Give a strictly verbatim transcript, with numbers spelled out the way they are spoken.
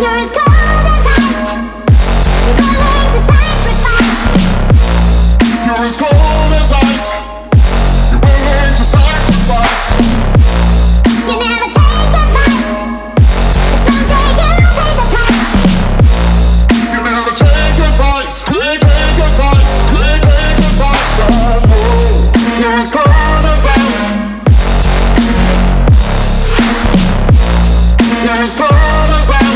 You're as cold as ice. You're willing to sacrifice. You're as cold as ice. You're willing to sacrifice. You never take advice. Someday you'll pay the price. You never take advice. Take, take advice. Take, take advice. I know. You're as cold as ice. You're as cold as ice.